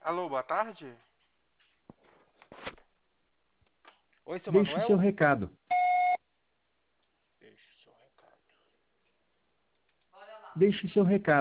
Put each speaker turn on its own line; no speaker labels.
Alô, boa tarde? Oi, seu
Deixe o seu
Manuel?
recado.
Deixa o seu recado.
Deixe o seu recado.